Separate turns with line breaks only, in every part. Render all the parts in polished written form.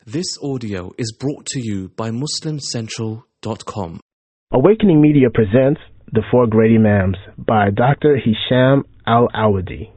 This audio is brought to you by MuslimCentral.com.
Awakening Media presents The Four Great Imams by Dr. Hisham Al-Awadi.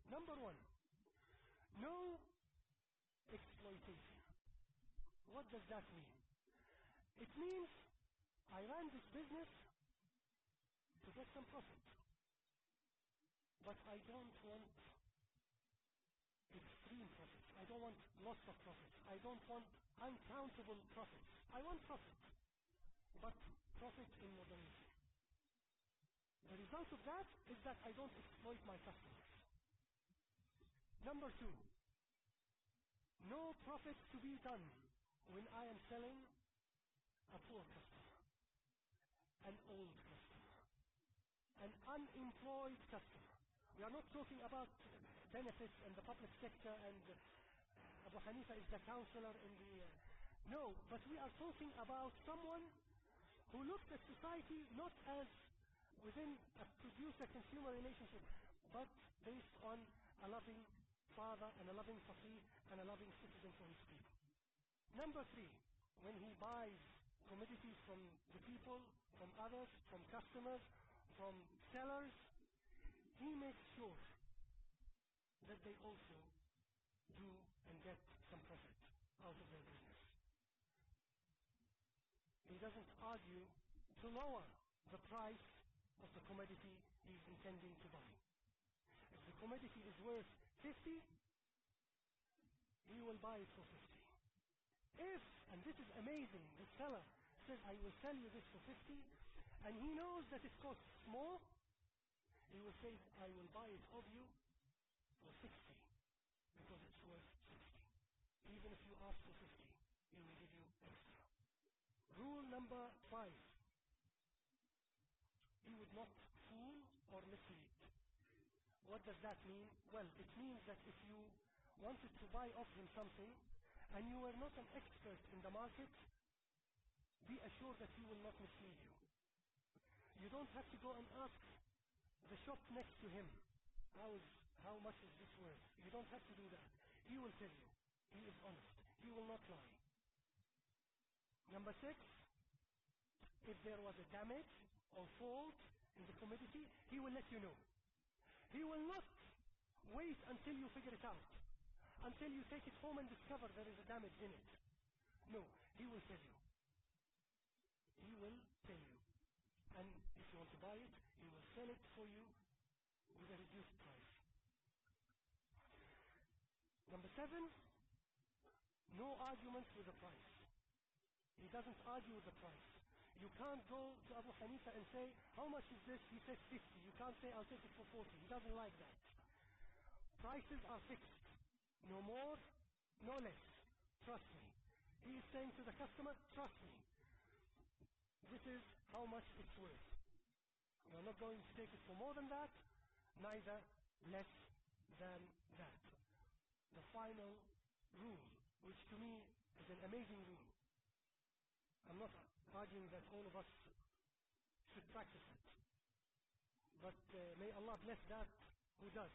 Number one, no exploitation. What does that mean? It means I ran this business to get some profit, but I don't want extreme profits. I don't want lots of profits. I don't want uncountable profits. I want profit, but profit in moderation. The result of that is that I don't exploit my customers. Number two, no profit to be done when I am selling a poor customer, an old customer, an unemployed customer. We are not talking about benefits in the public sector and Abu Hanifa is the counselor in the... no, but we are talking about someone who looks at society not as within a producer-consumer relationship, but based on a loving father and a loving faqih and a loving citizen for his people. Number three, when he buys commodities from the people, from others, from customers, from sellers, he makes sure that they also do and get some profit out of their business. He doesn't argue to lower the price of the commodity he is intending to buy. If the commodity is worth 50, he will buy it for 50. If, and this is amazing, the seller says, I will sell you this for 50, and he knows that it costs more, he will say, I will buy it of you for 60, because it's worth 60. Even if you ask for 50, he will give you extra. Rule number 5. He would not fool or mislead. What does that mean? Well, it means that if you wanted to buy off him something, and you were not an expert in the market, be assured that he will not mislead you. You don't have to go and ask the shop next to him, how much is this worth? You don't have to do that. He will tell you. He is honest. He will not lie. Number 6, if there was a damage or fault in the commodity, he will let you know. He will not wait until you figure it out, until you take it home and discover there is a damage in it. No, he will tell you. He will tell you. And if you want to buy it, he will sell it for you with a reduced price. Number 7, no arguments with the price. He doesn't argue with the price. You can't go to Abu Hanifa and say, how much is this? He says 50. You can't say, I'll take it for 40. He doesn't like that. Prices are fixed. No more, no less. Trust me. He is saying to the customer, trust me. This is how much it's worth. You're not going to take it for more than that, neither less than that. The final rule, which to me is an amazing rule. I'm not arguing that all of us should practice it, but may Allah bless that who does.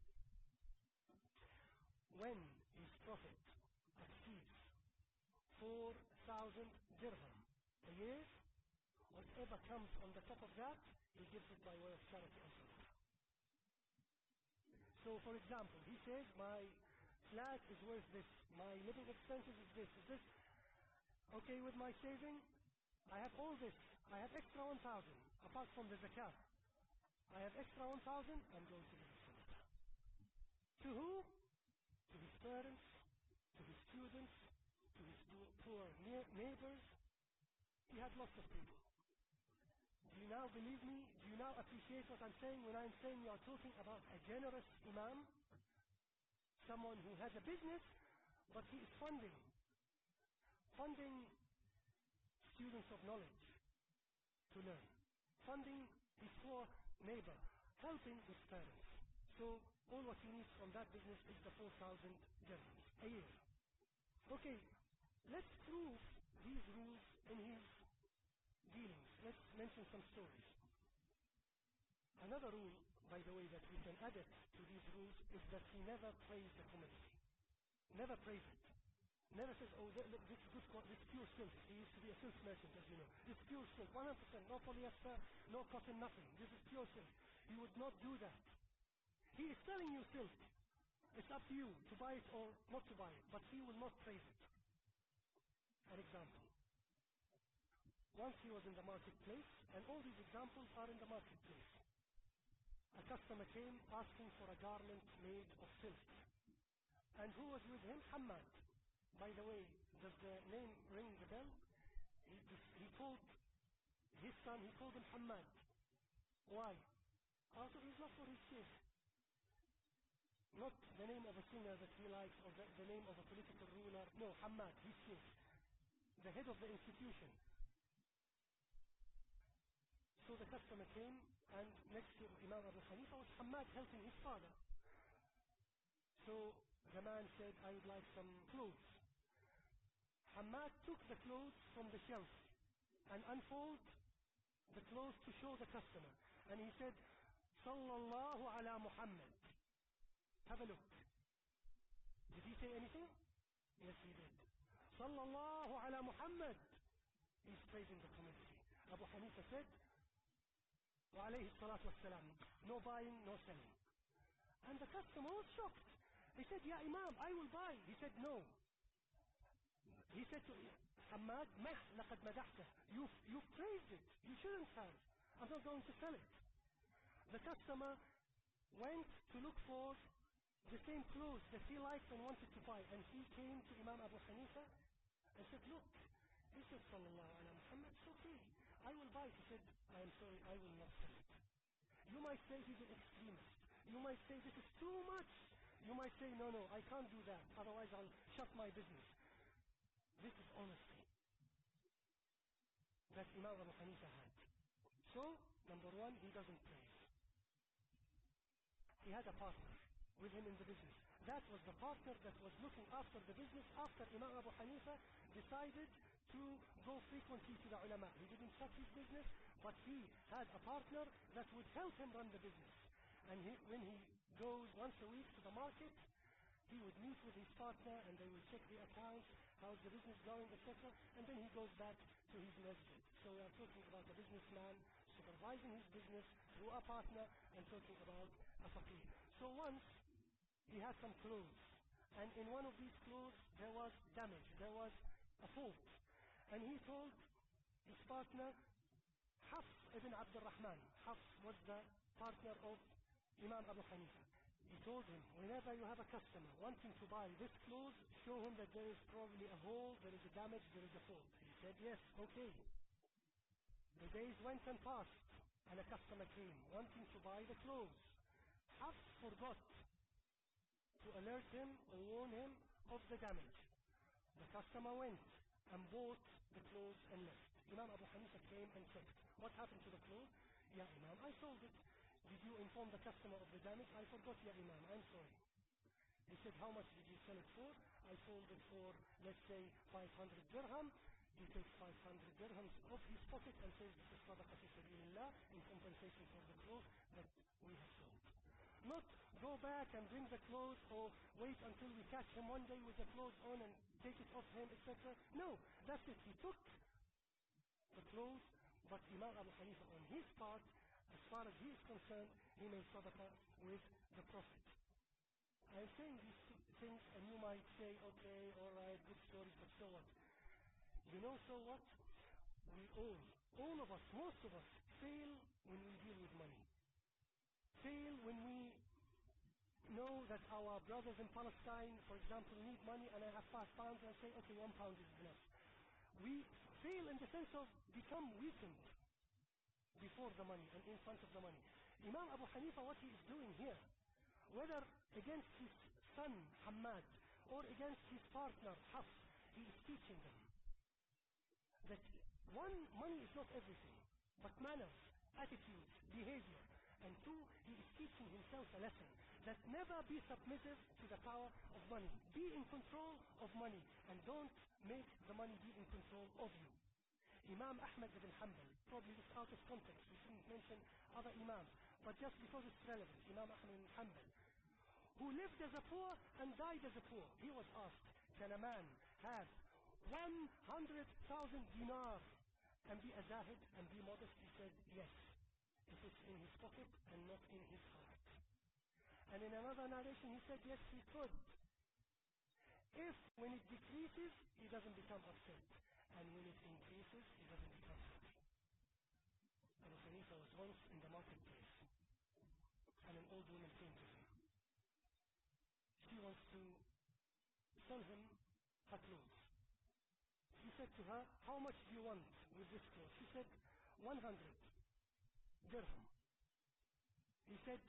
When his profit exceeds 4,000 dirham a year, whatever comes on the top of that, he gives it by way of charity and sadaqah. So for example, he says, my flat is worth this, my living expenses is this, okay with my saving? I have all this, I have extra 1,000, apart from the zakat. I have extra 1,000, I'm going to give it sadaqah. To who? To his parents, to his students, to his poor neighbors. He had lots of people. Do you now believe me? Do you now appreciate what I'm saying when I'm saying you are talking about a generous imam? Someone who has a business, but he is funding students of knowledge to learn, funding his poor neighbor, helping his parents. So all what he needs from that business is the 4,000 dirhams a year. Okay, let's prove these rules in his dealings. Let's mention some stories. Another rule, by the way, that we can add it to these rules is that he never praised the commodity. Never praised it. Never says, oh, look, this pure silk. He used to be a silk merchant, as you know. This pure silk, 100%, no polyester, no cotton, nothing. This is pure silk. He would not do that. He is selling you silk. It's up to you to buy it or not to buy it, but he will not praise it. An example. Once he was in the marketplace, and all these examples are in the marketplace. A customer came asking for a garment made of silk. And who was with him? Hammad. By the way, does the name ring the bell? He called his son, he called him Hammad. Why? Out of his love for his sheikh. Not the name of a singer that he likes or the name of a political ruler. No, Hammad, his sheikh. The head of the institution. So the customer came, and next to Imam Abu Hanifa was Hammad helping his father. So the man said, I would like some clothes. Hammad took the clothes from the shelf and unfolded the clothes to show the customer. And he said, Sallallahu ala Muhammad. Have a look. Did he say anything? Yes, he did. Sallallahu ala Muhammad. He's praising the community. Abu Hanifa said, Wa alayhi salatu wassalam. No buying, no selling. And the customer was shocked. He said, Ya Imam, I will buy. He said, no. He said to Hammad, لقد مدحته. You've praised it. You shouldn't have. I'm not going to sell it. The customer went to look for the same clothes that he liked and wanted to buy. And he came to Imam Abu Hanifa and said, look, he said, Sallallahu ala Muhammad, it's okay. I will buy it. He said, I am sorry, I will not sell it. You might say he's an extremist. You might say this is too much. You might say, no, I can't do that. Otherwise I'll shut my business. This is honesty that Imam Abu Hanifa had. So, number one, he doesn't praise. He had a partner with him in the business. That was the partner that was looking after the business after Imam Abu Hanifa decided to go frequently to the ulama. He didn't shut his business, but he had a partner that would help him run the business. And when he goes once a week to the market, he would meet with his partner and they will check the accounts, how's the business going, etc. And then he goes back to his masjid. So we are talking about a businessman supervising his business through a partner and talking about a faqih. So once he had some clothes, and in one of these clothes there was damage, there was a fault. And he told his partner, Hafs ibn Abdul Rahman. Hafs was the partner of Imam Abu Hanifa. He told him, whenever you have a customer wanting to buy this clothes, show him that there is probably a hole, there is a damage, there is a fault. He said, yes, okay. The days went and passed, and a customer came wanting to buy the clothes. Hafs forgot to alert him or warn him of the damage. The customer went and bought the clothes and left. Imam Abu Hanifa came and checked. What happened to the clothes? Ya Imam, I sold it. Did you inform the customer of the damage? I forgot, Ya Imam, I'm sorry. He said, how much did you sell it for? I sold it for, let's say, 500 dirham. He takes 500 dirhams off his pocket and says, this is sadaqah fi sabilillah in compensation for the clothes that we have sold. Not go back and bring the clothes or wait until we catch him one day with the clothes on and take it off him, etc. No, that's it. He took the clothes, but Imam Abu Hanifa on his part, as far as he is concerned, he made sadaqah with the Prophet. I am saying these things and you might say, okay, alright, good stories, but so what? You know, so what? We all of us, most of us, fail when we deal with money. Fail when we know that our brothers in Palestine, for example, need money and I have £5 and I say, okay, £1 is enough. We fail in the sense of become weakened before the money and in front of the money. Imam Abu Hanifa, what he is doing here, whether against his son Hammad or against his partner Hafs, he is teaching them that one, money is not everything, but manners, attitudes, behavior. And two, he is teaching himself a lesson that never be submissive to the power of money. Be in control of money and don't make the money be in control of you. Imam Ahmad ibn Hanbal, probably this out of context, we shouldn't mention other Imams, but just because it's relevant, Imam Ahmad ibn Hanbal, who lived as a poor and died as a poor. He was asked, can a man have 100,000 dinars and be a zahid and be modest? He said, yes, if it's in his pocket and not in his heart. And in another narration he said yes, he could. If when it decreases, he doesn't become upset. And when it increases, he doesn't become happy. Abu Hanifa was once in the marketplace, and an old woman came to him. She wants to sell him her clothes. He said to her, how much do you want with this clothes? She said, 100 dirham. He said,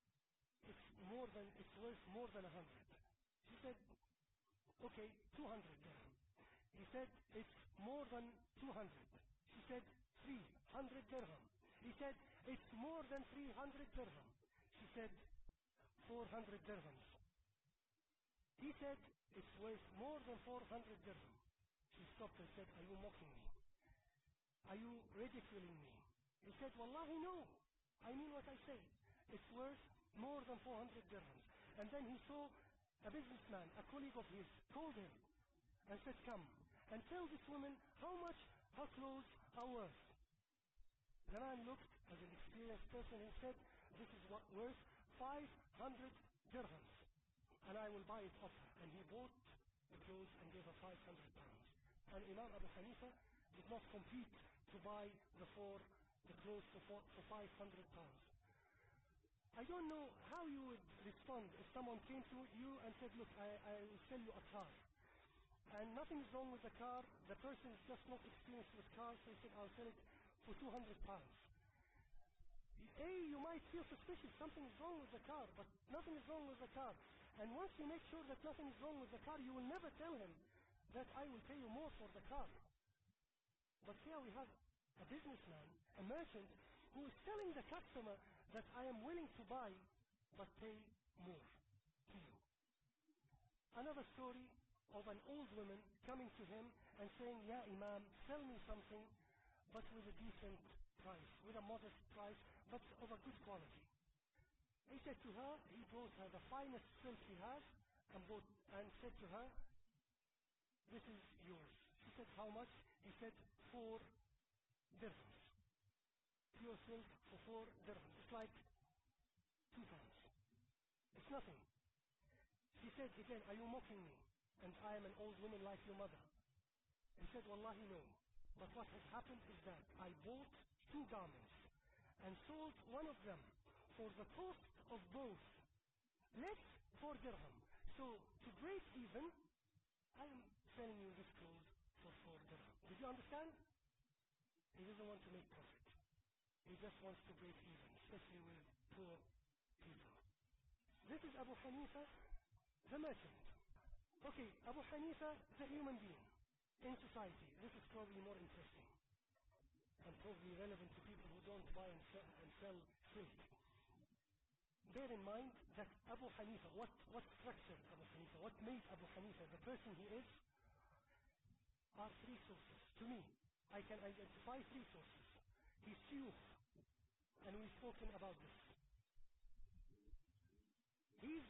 it's worth more than 100. She said, okay, 200 dirham. He said, it's more than 200. She said, 300 dirham. He said, it's more than 300 dirham. She said, 400 dirhams. He said, it's worth more than 400 dirham. She stopped and said, are you mocking me? Are you ridiculing me? He said, Wallahi no. I mean what I say. It's worth more than 400 dirhams. And then he saw a businessman, a colleague of his, called him and said, come and tell this woman how much her clothes are worth. The man looked as an experienced person and said, this is worth 500 dirhams, and I will buy it off her. And he bought the clothes and gave her 500 pounds. And Imam Abu Hanifa did not compete to buy the clothes for 500 pounds. I don't know how you would respond if someone came to you and said, look, I will sell you a car. And nothing is wrong with the car. The person is just not experienced with cars, so he said, I'll sell it for 200 pounds. You might feel suspicious, something is wrong with the car, but nothing is wrong with the car. And once you make sure that nothing is wrong with the car, you will never tell him that I will pay you more for the car. But here we have a businessman, a merchant, who is telling the customer that I am willing to buy, but pay more to you. Another story of an old woman coming to him and saying, Ya Imam, sell me something, but with a decent price, with a modest price, but of a good quality. He said to her, he brought her the finest silk he has, and said to her, this is yours. She said, how much? He said, 4 dirhams. Pure silk for 4 dirhams. It's like 2 pounds. It's nothing. She said again, are you mocking me? And I am an old woman like your mother. He said, Wallahi no. But what has happened is that I bought 2 garments and sold one of them for the cost of both, less 4 dirham. So to break even, I am selling you this clothes for 4 dirham. Did you understand? He doesn't want to make profit. He just wants to break even, especially with poor people. This is Abu Hanifa, the merchant. Okay, Abu Hanifa, the human being in society. This is probably more interesting and probably relevant to people who don't buy and sell silk. Bear in mind that Abu Hanifa, what structured Abu Hanifa, what made Abu Hanifa the person he is, are 3 sources. To me, I can identify 3 sources. His youth, and we've spoken about this. He's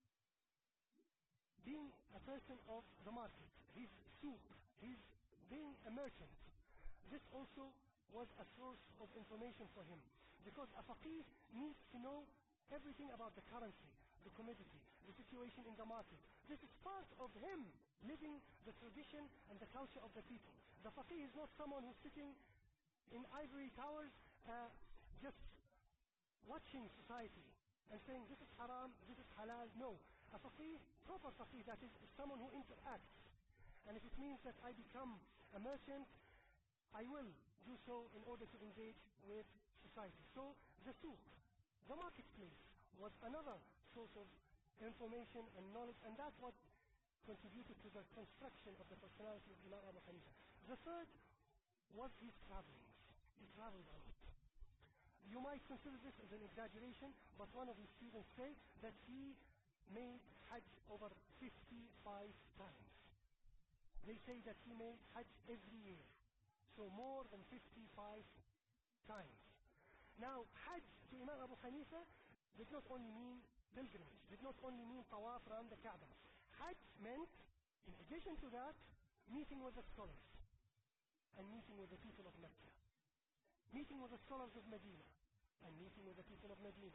being a person of the market, his souk, his being a merchant. This also was a source of information for him, because a faqih needs to know everything about the currency, the commodity, the situation in the market. This is part of him living the tradition and the culture of the people. The faqih is not someone who's sitting in ivory towers just watching society and saying this is haram, this is halal. No, a faqih, proper faqih, that is someone who interacts. And if it means that I become a merchant, I will do so in order to engage with society. So the souk, the marketplace, was another source of information and knowledge, and that's what contributed to the construction of the personality of Imam Abu Hanifa. The third was his travelings. He traveled a lot. You might consider this as an exaggeration, but one of his students say that he made Hajj over 55 times. They say that he made Hajj every year, so more than 55 times. Now, Hajj to Imam Abu Hanifa did not only mean pilgrimage, did not only mean tawaf around the Kaaba. Hajj meant, in addition to that, meeting with the scholars and meeting with the people of Mecca, meeting with the scholars of Medina and meeting with the people of Medina,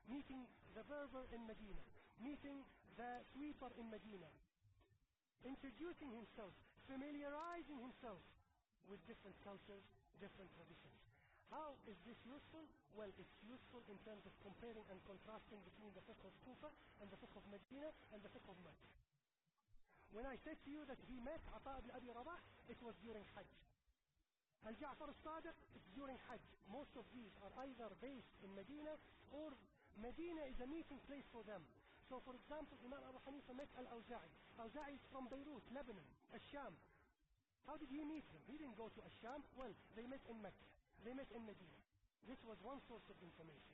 meeting the Berber in Medina, meeting the sweeper in Medina, introducing himself, familiarizing himself with different cultures, different traditions. How is this useful? Well, it's useful in terms of comparing and contrasting between the fiqh of Kufa and the fiqh of Medina and the fiqh of Mecca. When I said to you that he met Ata ibn Abi Rabah, it was during Hajj. Al-Ja'far al-Sadiq, it's during Hajj. Most of these are either based in Medina or Medina is a meeting place for them. So for example, Imam Abu Hanifa met Al-Awza'i. Awza'i is from Beirut, Lebanon, Al-Sham. How did he meet him? He didn't go to Al-Sham. Well, they met in Mecca. They met in Medina. This was one source of information.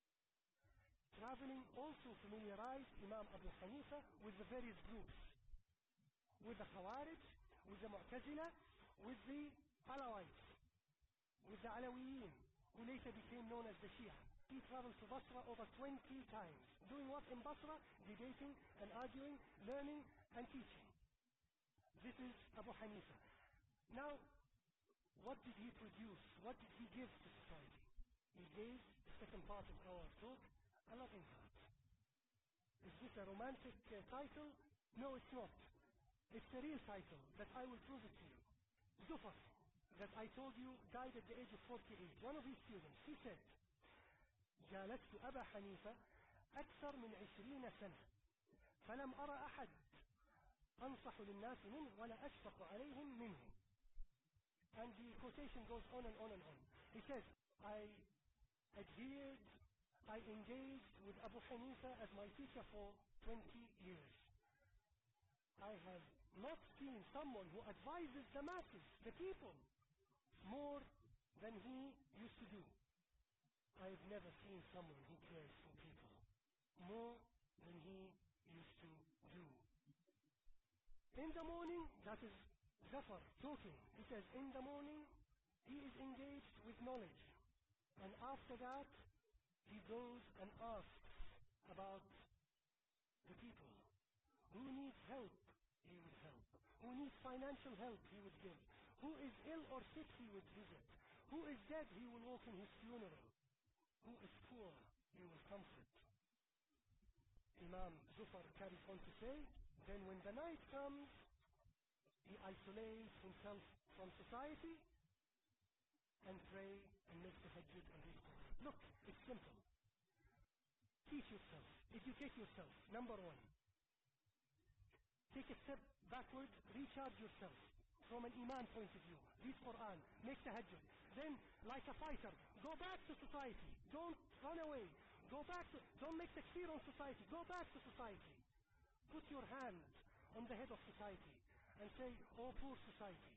Traveling also familiarized Imam Abu Hanifa with the various groups. With the Khawarij, with the Mu'tazila, with the Alawites, with the Alawiyin, who later became known as the Shia. He traveled to Basra over 20 times. Doing what in Basra? Debating and arguing, learning and teaching. This is Abu Hanifa. Now, what did he produce? What did he give to society? He gave the second part of our talk, a loving heart. Is this a romantic title? No, it's not. It's a real title that I will prove it to you. Zufar, that I told you, died at the age of 48. One of his students, he said, جالست أبا حنيفة أكثر من 20 سنة فلم أرى أحد أنصح للناس منه ولا أشفق عليهم منه. And the quotation goes on and on and on. He says, I adhered, I engaged with Abu Hanifa as my teacher for 20 years. I have not seen someone who advises the masses, the people, more than he used to do. I've never seen someone who cares for people more than he used to do. In the morning, that is Zafar talking. He says, in the morning, he is engaged with knowledge. And after that, he goes and asks about the people. Who needs help? He would help. Who needs financial help? He would give. Who is ill or sick? He would visit. Who is dead? He will walk in his funeral. Who is poor? He will comfort. Imam Zufar carries on to say, then when the night comes, he isolates himself from society and pray and make tahajjud and read Quran. Look, it's simple. Teach yourself. Educate yourself. Number one. Take a step backward. Recharge yourself from an iman point of view. Read Quran. Make tahajjud. Then, like a fighter, go back to society. Don't run away. Go back to, don't make takfir on society. Go back to society. Put your hand on the head of society and say, oh poor society,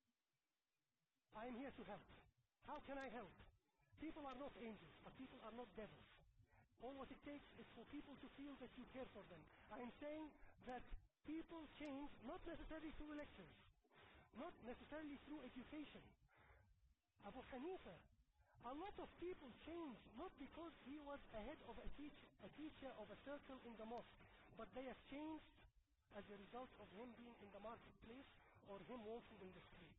I am here to help. How can I help? People are not angels, but people are not devils. All what it takes is for people to feel that you care for them. I am saying that people change not necessarily through lectures, not necessarily through education. Abu Hanifa, a lot of people change not because he was a head of a teacher of a circle in the mosque, but they have changed as a result of him being in the marketplace or him walking in the street.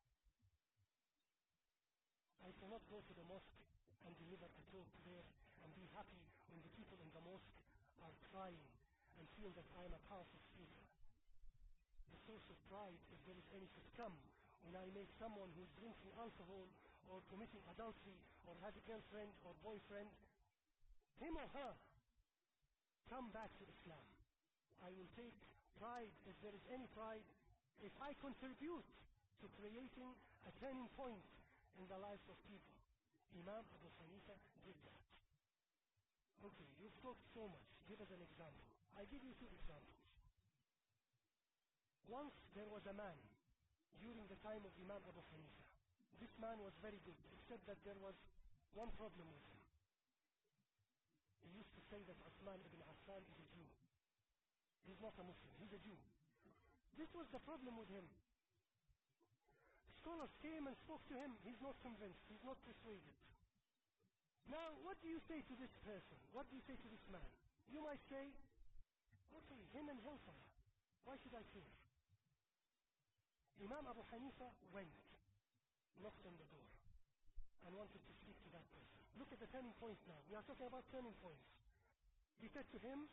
I cannot go to the mosque and deliver a talk there and be happy when the people in the mosque are crying and feel that I am a powerful speaker. The source of pride, if there is any, to come when I make someone who is drinking alcohol or committing adultery or has a girlfriend or boyfriend, him or her, come back to Islam. I will take pride, if there is any pride, if I contribute to creating a turning point in the lives of people. Imam Abu Hanifa did that. Okay, you've talked so much. Give us an example. I give you two examples. Once there was a man during the time of Imam Abu Hanifa. This man was very good, except that there was one problem with him. He used to say that Uthman ibn Affan is a Jew. He's not a Muslim, he's a Jew. This was the problem with him. Scholars came and spoke to him. He's not convinced. He's not persuaded. Now, what do you say to this person? What do you say to this man? You might say, okay, him and hellfire. Why should I care? Imam Abu Hanifa went, knocked on the door, and wanted to speak to that person. Look at the turning point now. We are talking about turning points. He said to him,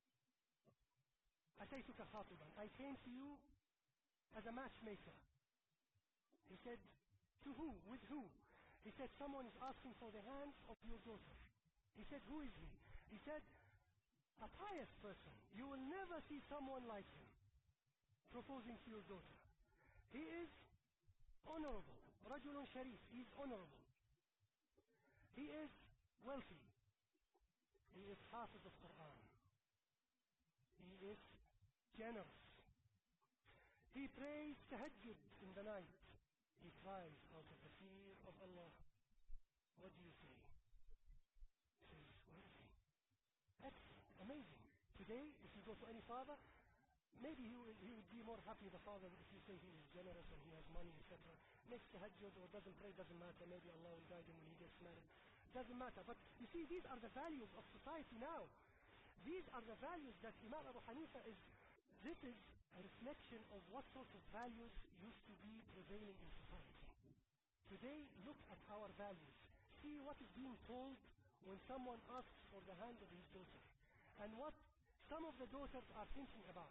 أتيتك خاطبا. I came to you as a matchmaker. He said, to who? With who? He said, someone is asking for the hand of your daughter. He said, who is he? He said, a pious person. You will never see someone like him proposing to your daughter. He is honorable. رجل شريف. He is honorable. He is wealthy. He is hafiz of Quran. He is generous. He prays tahajjud in the night. He cries out of the fear of Allah. What do you say? He says, where is he? Excellent, amazing. Today, if you go to any father, maybe he would be more happy, the father, if you say he is generous and he has money, etc. Makes tahajjud or doesn't pray, doesn't matter. Maybe Allah will guide him when he gets married. Doesn't matter. But you see, these are the values of society now. These are the values that Imam Abu Hanifa is. This is a reflection of what sort of values used to be prevailing in society. Today, look at our values. See what is being told when someone asks for the hand of his daughter. And what some of the daughters are thinking about.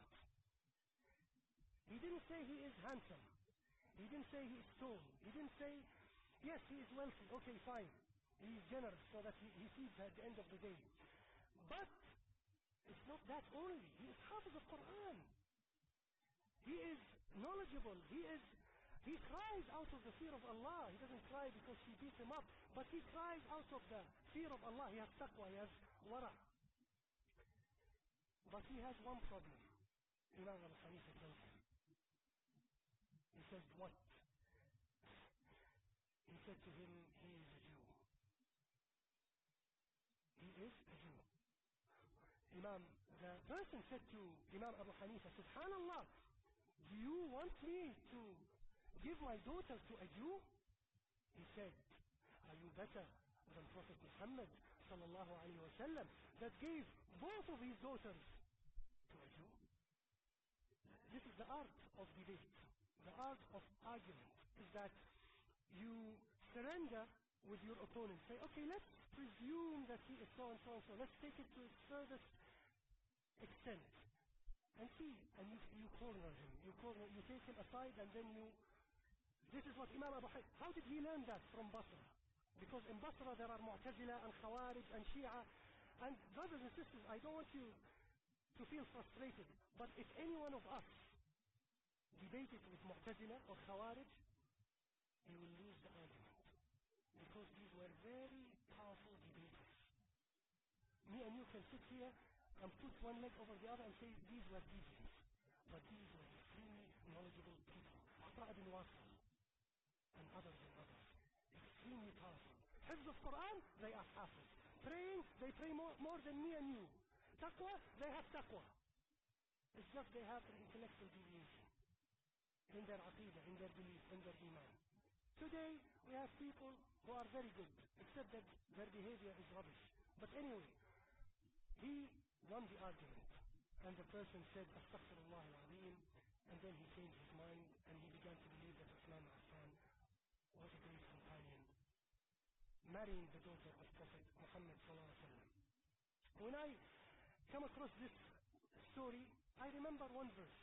He didn't say he is handsome. He didn't say he is tall. He didn't say, yes, he is wealthy. Okay, fine. He is generous so that he feeds her at the end of the day. But it's not that only. He is hafiz of Quran. He is knowledgeable. He cries out of the fear of Allah. He doesn't cry because she beats him up, but he cries out of the fear of Allah. He has taqwa, he has wara. But he has one problem. Imam Abu Hanifa tells him. He says, what? He said to him, he is a Jew. He is a Jew. The person said to Imam Abu Hanifa, Subhanallah, do you want me to give my daughter to a Jew? He said, are you better than Prophet Muhammad sallallahu alayhi wa sallam that gave both of his daughters to a Jew? This is the art of debate. The art of argument is that you surrender with your opponent. Say, okay, let's presume that he is so and so and so. Let's take it to its furthest extent. And see, and you corner him. You take him aside and then this is what Imam Abu Hanifa, how did he learn that? From Basra. Because in Basra there are Mu'tazila and Khawarij and Shia. And brothers and sisters, I don't want you to feel frustrated. But if any one of us debated with Mu'tazila or Khawarij, he will lose the argument. Because these were very powerful debaters. Me and you can sit here and put one leg over the other and say these were deviants. But these were extremely knowledgeable people. Ata ibn Wasil and others. Extremely powerful. Hifz of Quran, they are hafiz. Praying, they pray more than me and you. Taqwa, they have taqwa. It's just they have an intellectual deviation in their aqidah, in their belief, in their iman. Today, we have people who are very good, except that their behavior is rubbish. But anyway, he won the argument. And the person said, Astaghfirullah al-Azim, and then he changed his mind, and he began to believe that Uthman Affan was a great companion, marrying the daughter of Prophet Muhammad sallallahu alaihi wasallam. When I come across this story, I remember one verse.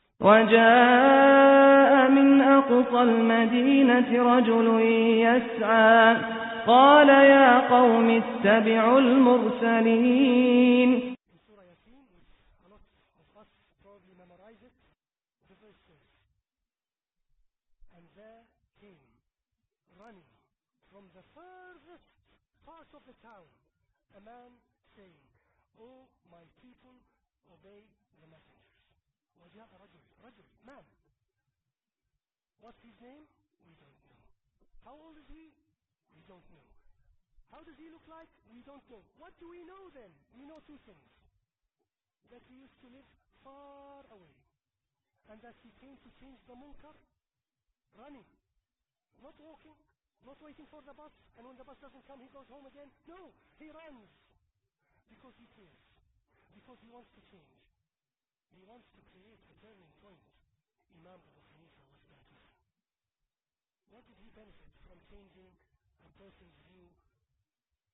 وجاء من أقصى المدينة رجل يسعى قال يا قوم اتبعوا المرسلين.
In Surah Yasin, which a lot of us probably memorize it, the verse says, and there came, running from the furthest part of the town, a man saying, O my people, obey the messengers. وجاء رجل, man. What's his name? We don't know. How old is he? We don't know. How does he look like? We don't know. What do we know then? We know two things. That he used to live far away. And that he came to change the munkar running. Not walking. Not waiting for the bus. And when the bus doesn't come, he goes home again. No, he runs. Because he cares. Because he wants to change. He wants to create a turning point. Imam Abu Hanifa was that man. What did he benefit from changing a person's view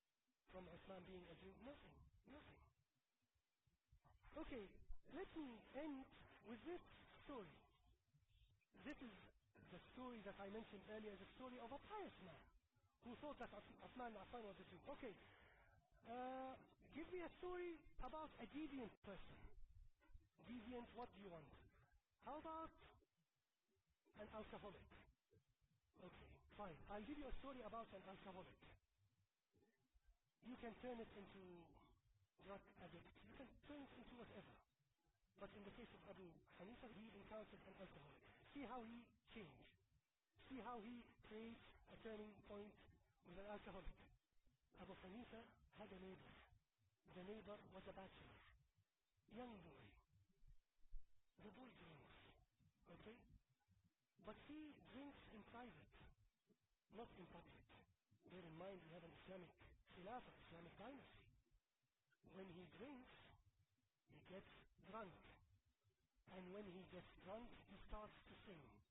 from Uthman being a Jew? Nothing. Nothing. Okay, let me end with this story. This is the story that I mentioned earlier, the story of a pious man who thought that Uthman Affan was a Jew. Okay, give me a story about a deviant person. Deviant, what do you want? How about an alcoholic? Okay, fine. I'll give you a story about an alcoholic. You can turn it into drug addict. You can turn it into whatever. But in the case of Abu Hanifa, he encountered an alcoholic. See how he changed. See how he creates a turning point with an alcoholic. Abu Hanifa had a neighbor. The neighbor was a bachelor. Young boy. The boy drinks. Okay? But he drinks in private, not in public. Bear in mind we have an Islamic Khilafah, Islamic dynasty. When he drinks, he gets drunk. And when he gets drunk, he starts to sing.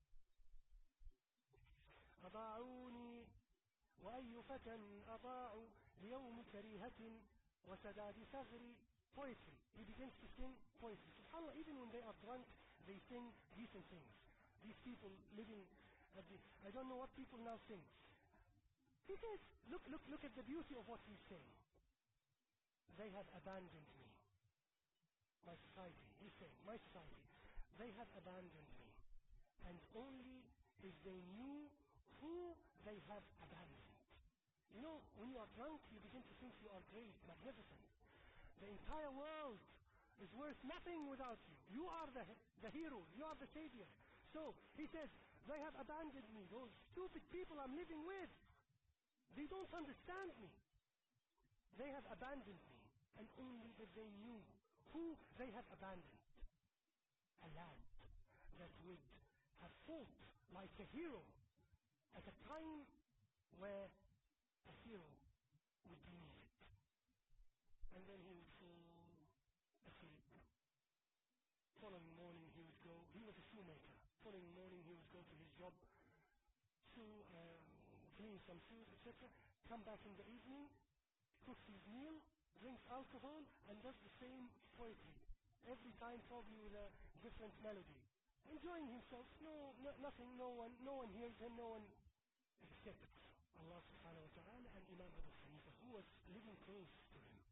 أضاعوني وأي فتى أضاعوا ليوم كريهة وسداد ثغري. Poetry. He begins to sing poetry. SubhanAllah, even when they are drunk, they sing decent things. These people living at the... I don't know what people now sing. He says, look at the beauty of what he's saying. They have abandoned me. My society, he's saying, my society. They have abandoned me. And only if they knew who they have abandoned. You know, when you are drunk, you begin to think you are great, magnificent. The entire world is worth nothing without you. You are the hero. You are the savior. So, he says, they have abandoned me. Those stupid people I'm living with, they don't understand me. They have abandoned me. And only if they knew who they have abandoned. A lad that would have fought like a hero at a time where a hero would be needed. And then he would fall asleep. Following morning he would go, he was a shoemaker. Following morning he would go to his job to clean some shoes, etc. Come back in the evening, cooks his meal, drinks alcohol, and does the same poetry. Every time probably with a different melody. Enjoying himself, nothing, no one hears him, no one except Allah subhanahu wa ta'ala and Imam Abu Hanifa, who was living close to him.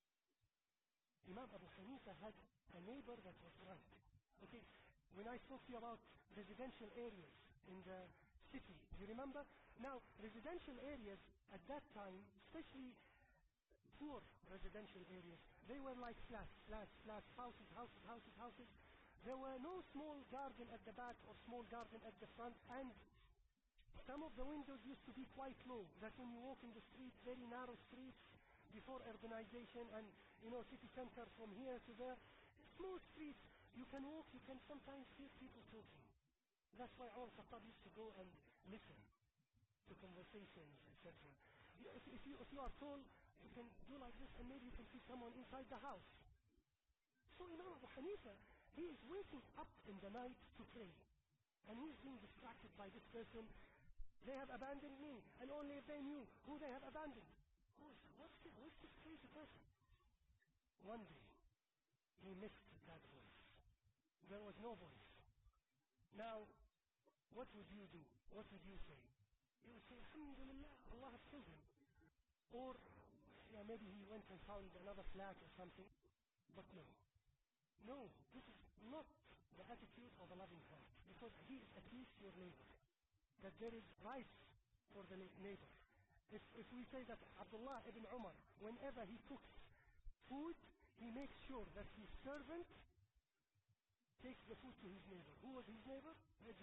Imam Abu Hanifa had a neighbor that was drunk. Okay, when I spoke to you about residential areas in the city, do you remember? Now, residential areas at that time, especially poor residential areas, they were like flats, houses. There were no small garden at the back or small garden at the front, and some of the windows used to be quite low, that when you walk in the street, very narrow streets, before urbanization and, city center from here to there, small streets, you can walk, you can sometimes hear people talking. That's why Umar Khattab used to go and listen to conversations, etc. If you are tall, you can do like this and maybe you can see someone inside the house. So Imam Abu Hanifa, he is waking up in the night to pray. And he is being distracted by this person. They have abandoned me, and only if they knew who they have abandoned. What's this crazy person? One day, he missed that voice. There was no voice. Now, what would you do? What would you say? You would say, Alhamdulillah, Allah has killed him. Or, maybe he went and found another flat or something. But no, this is not the attitude of a loving heart. Because he is at least your neighbor. That there is rights for the neighbor. If we say that Abdullah ibn Umar, whenever he cooks food, he makes sure that his servant takes the food to his neighbor. Who was his neighbor?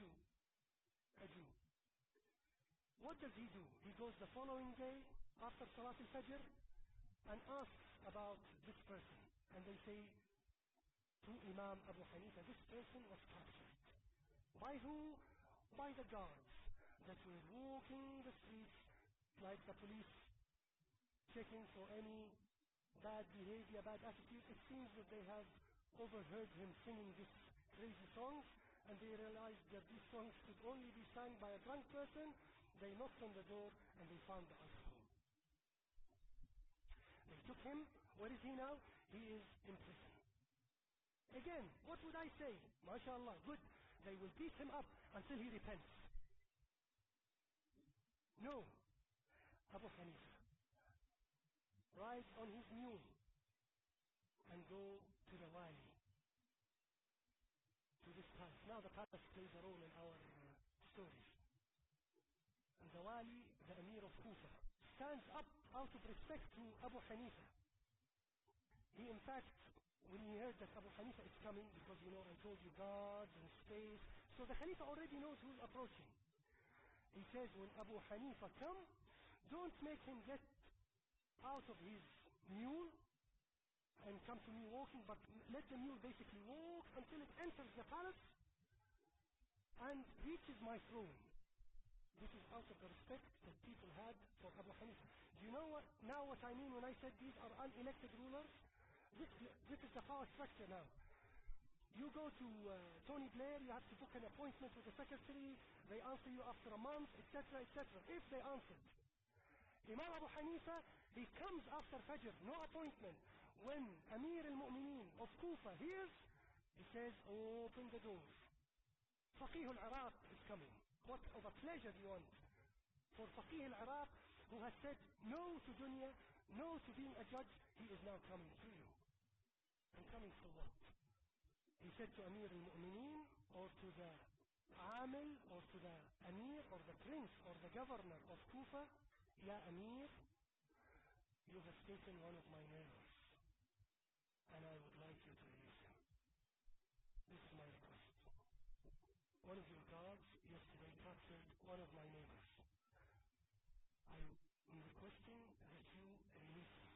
A Jew. What does he do? He goes the following day after Salat al-Fajr and asks about this person. And they say to Imam Abu Hanifa, this person was captured. By who? By the guards that were walking the streets like the police, checking for any bad behavior, bad attitude. It seems that they have overheard him singing these crazy songs, and they realized that these songs could only be sung by a drunk person. They knocked on the door and they found the alcohol. took him. Where is he now? He is in prison. Again, what would I say? MashaAllah, good. They will beat him up until he repents. No. Abu Hanifa, ride on his mule and go to the Wali, to this palace. Now the palace plays a role in our stories. And the Wali, the Emir of Kufa, stands up out of respect to Abu Hanifa. He, in fact, when he heard that Abu Hanifa is coming, because I told you guards and space, so the Khalifa already knows who's approaching. He says, when Abu Hanifa comes, don't make him get out of his mule and come to me walking, but let the mule basically walk until it enters the palace and reaches my throne. This is out of the respect that people had for Abu Hanifa. Do you know what I mean when I said these are unelected rulers? This is the power structure now. You go to Tony Blair, you have to book an appointment with the secretary, they answer you after a month, etc., etc. If they answered. Imam Abu Hanifa, he comes after Fajr, no appointment. When Amir al-Mu'mineen of Kufa hears, he says, open the doors. Faqih al-Iraq is coming. What of a pleasure you want for Faqih al-Iraq, who has said no to dunya, no to being a judge, he is now coming to you. And coming for what? He said to Amir al-Mu'mineen, or to the Amil, or to the Amir, or the prince, or the governor of Kufa, Ya Amir, you have taken one of my neighbors, and I would like you to release him. This is my request. One of your guards yesterday captured one of my neighbors. I am requesting that you release him.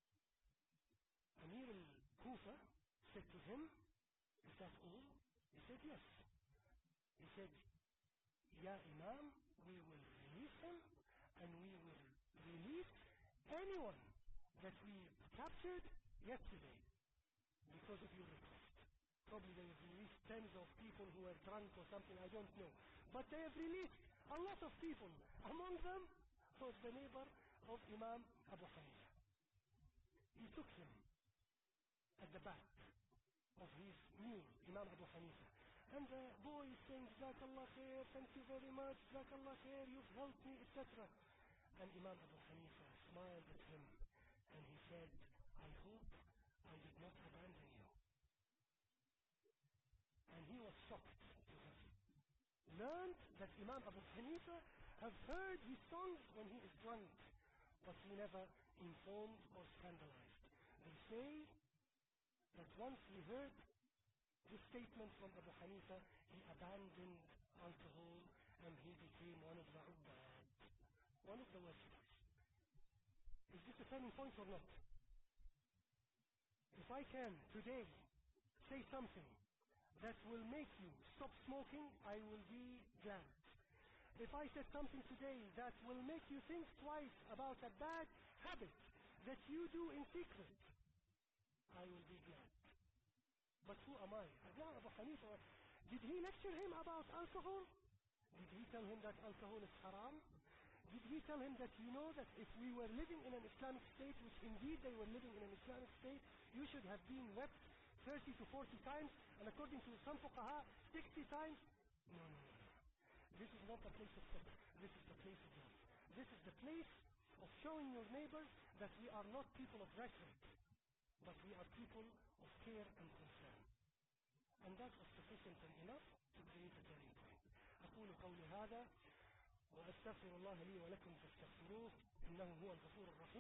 Amir al-Kufa said to him, is that all? He said, yes. He said, Ya Imam, we will release him, and we will release anyone that we captured yesterday because of your request. Probably they have released tens of people who were drunk or something, I don't know. But they have released a lot of people. Among them was the neighbor of Imam Abu Hanifa. He took him at the back of his mule, Imam Abu Hanifa. And the boy is saying, Jazakallah khair, thank you very much, Jazakallah khair, you've helped me, etc. And Imam Abu Hanifa smiled at him and he said, I hope I did not abandon you. And he was shocked to have learned that Imam Abu Hanifa have heard his songs when he is drunk, but he never informed or scandalized. They say that once he heard this statement from Abu Hanifa, he abandoned alcohol and he became one of the ubbad, one of the worshippers. Is this a turning point or not? If I can today say something that will make you stop smoking, I will be glad. If I said something today that will make you think twice about a bad habit that you do in secret, I will be glad. But who am I? Allah, Abu Hanifa, did he lecture him about alcohol? Did he tell him that alcohol is haram? Did he tell him that that if we were living in an Islamic state, which indeed they were living in an Islamic state, you should have been wept 30 to 40 times, and according to some fuqaha, 60 times? No. This is not the place of fiqh. This is the place of love. This is the place of showing your neighbors that we are not people of rhetoric, but we are people of care and concern. And that was sufficient and enough to create a turning point. أقول قولي هذا وأستغفر الله لي ولكم فاستغفروه إنه هو الغفور الرحيم.